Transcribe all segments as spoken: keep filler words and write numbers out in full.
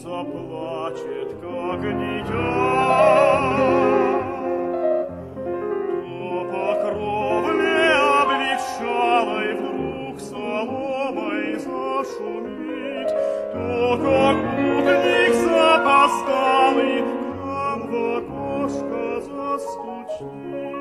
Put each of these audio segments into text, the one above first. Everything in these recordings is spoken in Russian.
заплачет, как дитя. То по кровле облегчалой вдруг соломой зашумит, то как путник запоздалый к нам в окошко застучит.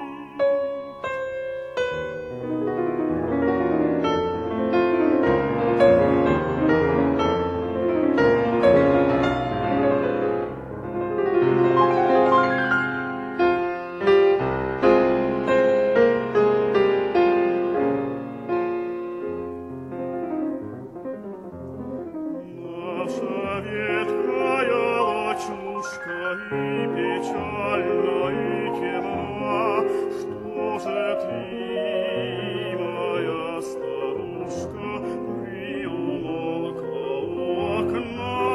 И печально, и темна, что же ты, моя старушка, приумолкла у окна?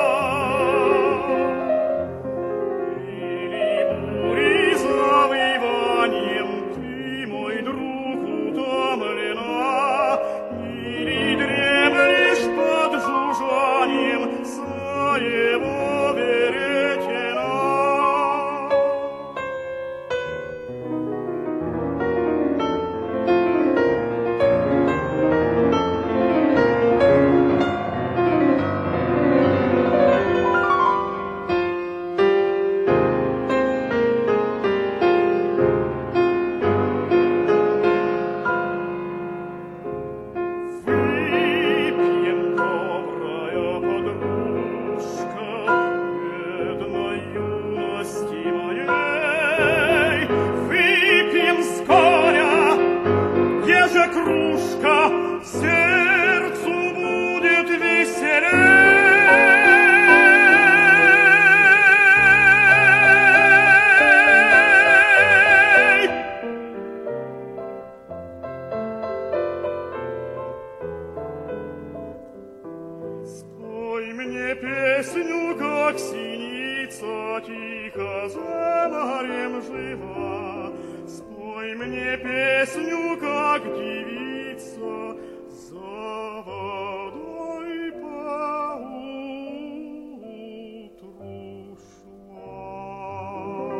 Или бури завыванием ты, мой друг, утомлена, или дремлешь под жужжанием своего веретена? Кружка сердцу будет веселей. Спой мне песню, как синица тихо за морем жива. Спой мне песню, как девица за водой поутру шла.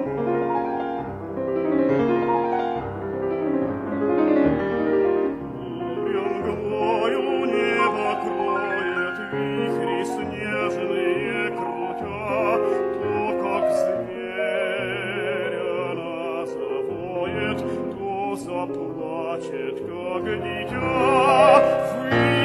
Буря мглою небо кроет, вихри снежные крутя, то, как зверь она завоет, то заплачет, как дитя.